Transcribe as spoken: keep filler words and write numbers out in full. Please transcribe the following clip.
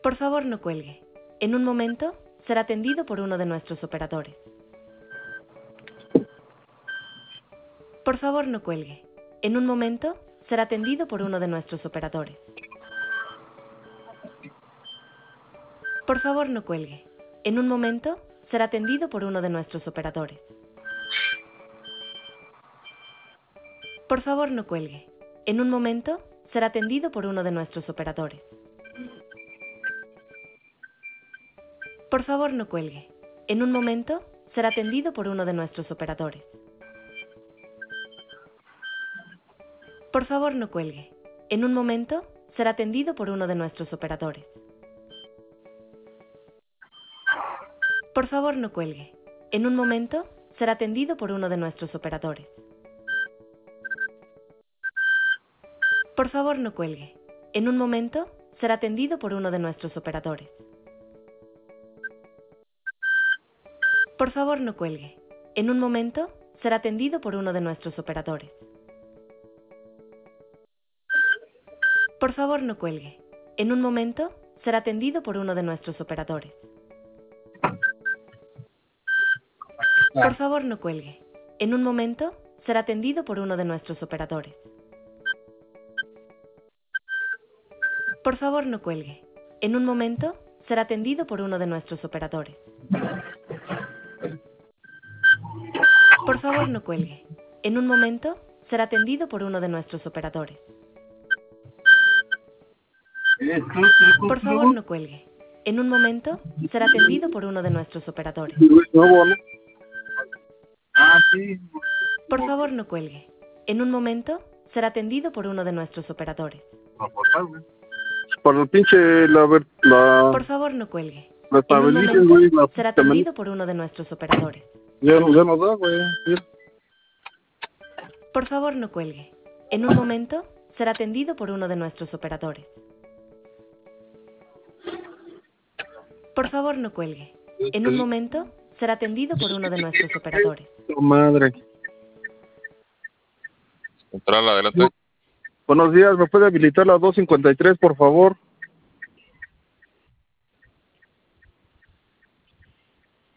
Por favor, no cuelgue. En un momento, será atendido por uno de nuestros operadores. Por favor, no cuelgue. En un momento, será atendido por uno de nuestros operadores. Por favor, no cuelgue. En un momento, será atendido por uno de nuestros operadores. Por favor, no cuelgue. En un momento, será atendido por uno de nuestros operadores. Por favor, no cuelgue. En un momento, será atendido por uno de nuestros operadores. Por favor, no cuelgue. En un momento, será atendido por uno de nuestros operadores. Por favor, no cuelgue. En un momento, será atendido por uno de nuestros operadores. Por favor, no cuelgue. En un momento, será atendido por uno de nuestros operadores. Por favor, no cuelgue. En un momento, será atendido por uno de nuestros operadores. Por favor, no cuelgue. En un momento, será atendido por uno de nuestros operadores. Por favor, no cuelgue. En un momento, será atendido por uno de nuestros operadores. Por favor, no cuelgue. En un momento, será atendido por uno de nuestros operadores. Por favor, no cuelgue. En un momento, será atendido por uno de nuestros operadores. Por favor, no cuelgue. En un momento, será atendido por uno de nuestros operadores. Por favor, no cuelgue. En un momento, será atendido por uno de nuestros operadores. Para el pinche, la, ver- la, Por favor, no cuelgue. la En un estabilidad, momento, güey, la será puta man- atendido por uno de nuestros operadores. Ya no, ya no da, güey. Mira. Por favor, no cuelgue. En un momento, será atendido por uno de nuestros operadores. Por favor, no cuelgue. En un momento, será atendido por uno de nuestros operadores. Tu madre. Central, adelante. Buenos días, ¿me puede habilitar la dos cincuenta y tres, por favor?